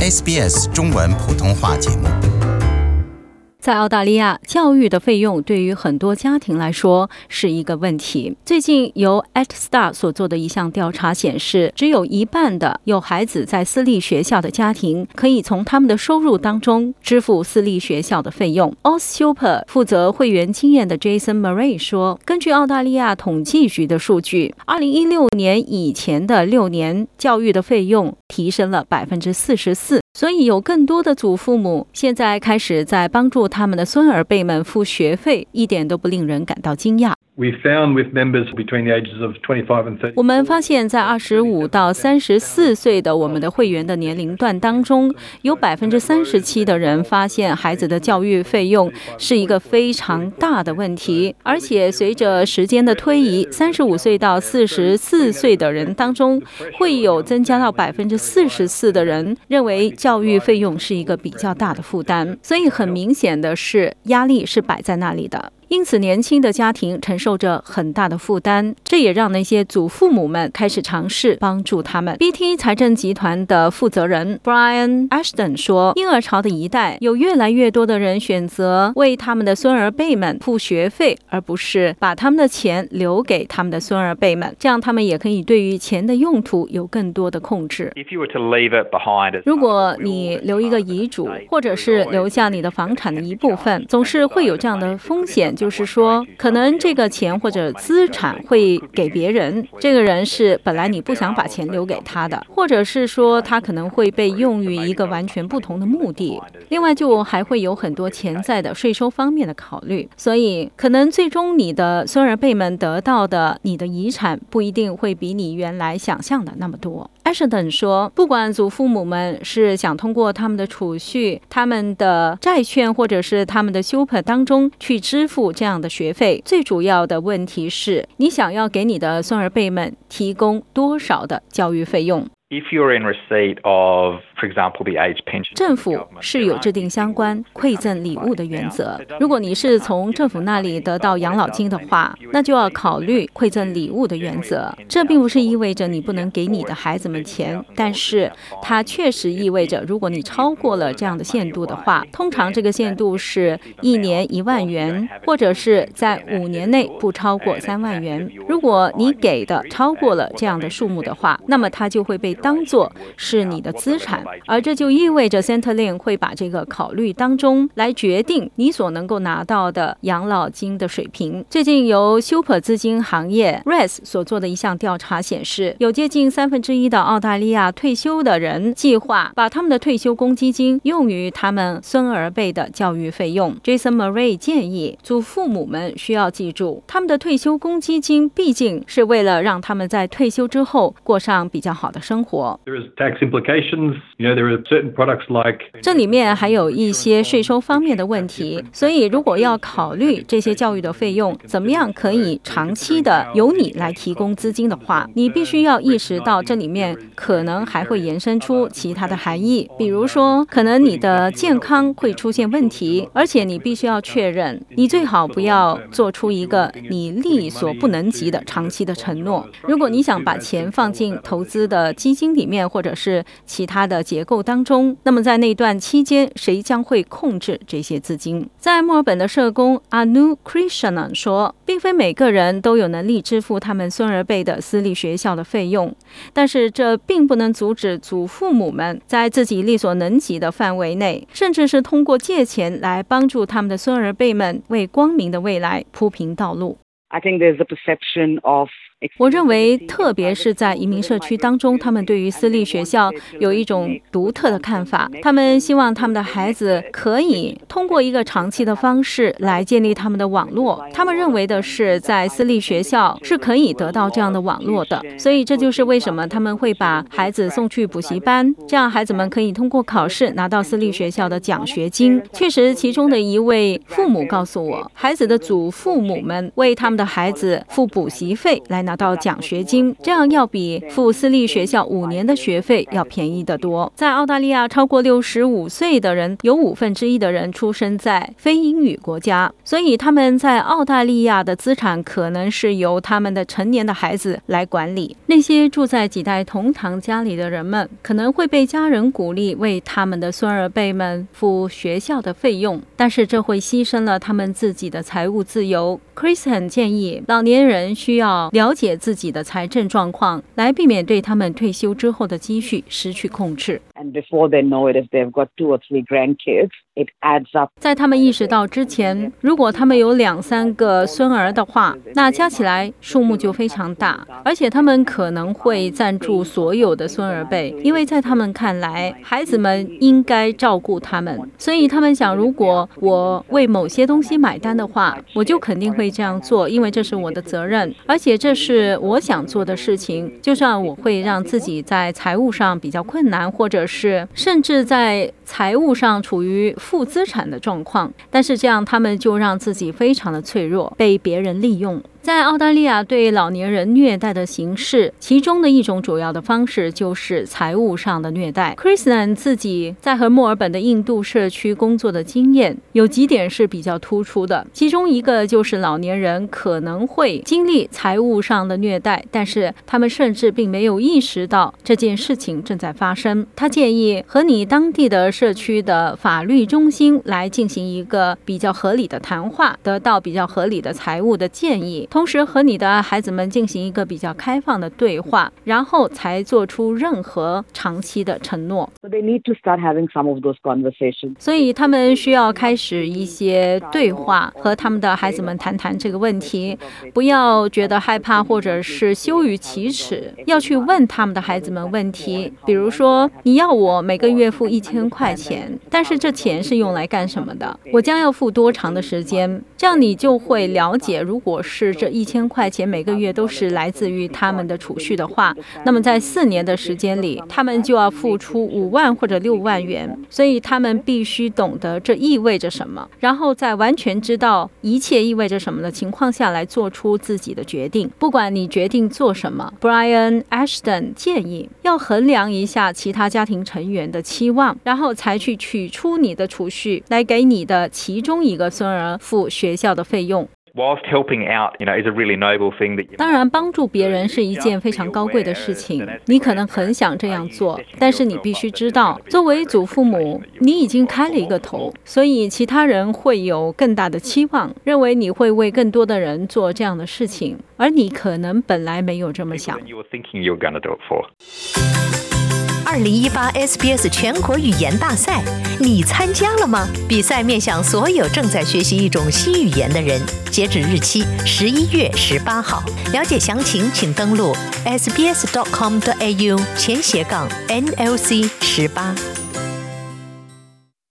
SBS 中文普通话节目。 在澳大利亚，教育的费用对于很多家庭来说是一个问题。最近由 ActStar 所做的一项调查显示，只有一半的有孩子在私立学校的家庭可以从他们的收入当中支付私立学校的费用。AusSuper 负责会员经验的 Jason Murray 说，根据澳大利亚统计局的数据，2016年以前的6年，教育的费用提升了44%。所以有更多的祖父母现在开始在帮助他们的孙儿辈们付学费，一点都不令人感到惊讶。我们发现在25到34岁的我们的会员的年龄段当中，有37%的人发现孩子的教育费用是一个非常大的问题，而且随着时间的推移，35岁到44岁的人当中会有增加到44%的人认为教育费用是一个比较大的负担，所以很明显的是压力是摆在那里的。因此年轻的家庭承受着很大的负担，这也让那些祖父母们开始尝试帮助他们。 BT 财政集团的负责人 Brian Ashton 说，婴儿潮的一代有越来越多的人选择为他们的孙儿辈们付学费，而不是把他们的钱留给他们的孙儿辈们，这样他们也可以对于钱的用途有更多的控制。如果你留一个遗嘱，或者是留下你的房产的一部分，总是会有这样的风险，就是说可能这个钱或者资产会给别人，这个人是本来你不想把钱留给他的，或者是说他可能会被用于一个完全不同的目的。另外就还会有很多潜在的税收方面的考虑，所以可能最终你的孙儿辈们得到的你的遗产不一定会比你原来想象的那么多。Ashton 说，不管祖父母们是想通过他们的储蓄、他们的债券或者是他们的 Super 当中去支付这样的学费，最主要的问题是你想要给你的孙儿辈们提供多少的教育费用。政府是有制定相关馈赠礼物的原则，如果你是从政府那里得到养老金的话，那就要考虑馈赠礼物的原则。这并不是意味着你不能给你的孩子们钱，但是它确实意味着如果你超过了这样的限度的话，通常这个限度是1年1万元，或者是在5年内不超过3万元。如果你给的超过了这样的数目的话，那么它就会被当作是你的资产，而这就意味着 Centrelink 会把这个考虑当中来决定你所能够拿到的养老金的水平。最近由 Super 资金行业 RES 所做的一项调查显示，有接近1/3的澳大利亚退休的人计划把他们的退休公积金用于他们孙儿辈的教育费用。 Jason Murray 建议祖父母们需要记住，他们的退休公积金毕竟是为了让他们在退休之后过上比较好的生活。这里面还有一些税收方面的问题，所以如果要考虑这些教育的费用怎么样可以长期的由你来提供资金的话，你必须要意识到这里面可能还会延伸出其他的含义，比如说可能你的健康会出现问题，而且你必须要确认，你最好不要做出一个你力所不能及的长期的承诺。如果你想把钱放进投资的基金里面或者是其他的结构当中，那么在那段期间谁将会控制这些资金？在墨尔本的社工 Anu Krishnan 说，并非每个人都有能力支付他们孙儿辈的私立学校的费用，但是这并不能阻止祖父母们在自己力所能及的范围内，甚至是通过借钱来帮助他们的孙儿辈们为光明的未来铺平道路。我认为特别是在移民社区当中，他们对于私立学校有一种独特的看法，他们希望他们的孩子可以通过一个长期的方式来建立他们的网络，他们认为的是在私立学校是可以得到这样的网络的，所以这就是为什么他们会把孩子送去补习班，这样孩子们可以通过考试拿到私立学校的奖学金。确实其中的一位父母告诉我，孩子的祖父母们为他们的孩子付补习费来拿拿到奖学金，这样要比付私立学校5年的学费要便宜得多。在澳大利亚，超过65岁的人有1/5的人出生在非英语国家，所以他们在澳大利亚的资产可能是由他们的成年的孩子来管理。那些住在几代同堂家里的人们，可能会被家人鼓励为他们的孙儿辈们付学校的费用，但是这会牺牲了他们自己的财务自由。Kristen 建议老年人需要了解自己的财政状况，来避免对他们退休之后的积蓄失去控制。 And before they know it, if they've got 2 or 3 grandkids, it adds up. 在他们意识到之前，如果他们有2-3个孙儿的话，那加起来数目就非常大，而且他们可能会赞助所有的孙儿辈，因为在他们看来，孩子们应该照顾他们，所以他们想，如果我为某些东西买单的话，我就肯定会这样做，因为这是我的责任，而且这是我想做的事情。就算我会让自己在财务上比较困难，或者是甚至在财务上处于负资产的状况，但是这样他们就让自己非常的脆弱，被别人利用。在澳大利亚，对老年人虐待的形式，其中的一种主要的方式就是财务上的虐待。Kristen 自己在和墨尔本的印度社区工作的经验有几点是比较突出的，其中一个就是老年人可能会经历财务上的虐待，但是他们甚至并没有意识到这件事情正在发生。他建议和你当地的社区的法律中心来进行一个比较合理的谈话，得到比较合理的财务的建议，同时和你的孩子们进行一个比较开放的对话，然后才做出任何长期的承诺。 So they need to start having some of those conversations. 所以他们需要开始一些对话，和他们的孩子们谈谈这个问题，不要觉得害怕或者是羞于启齿，要去问他们的孩子们问题，比如说，你要我每个月付1000块钱，但是这钱是用来干什么的？我将要付多长的时间？这样你就会了解，如果是这1000块钱每个月都是来自于他们的储蓄的话，那么在4年的时间里，他们就要付出5万或者6万元，所以他们必须懂得这意味着什么，然后在完全知道一切意味着什么的情况下来做出自己的决定。不管你决定做什么， Brian Ashton 建议要衡量一下其他家庭成员的期望，然后才去取出你的储蓄来给你的其中一个孙儿付学校的费用。 Whilst helping out, is a really noble thing that you... 当然，帮助别人是一件非常高贵的事情，你可能很想这样做，但是你必须知道，作为祖父母，你已经开了一个头，所以其他人会有更大的期望，认为你会为更多的人做这样的事情，而你可能本来没有这么想。 2018 SBS 全国语言大赛，你参加了吗？比赛面向所有正在学习一种新语言的人，截止日期11月18号。了解详情，请登录 sbs.com.au/NLC18。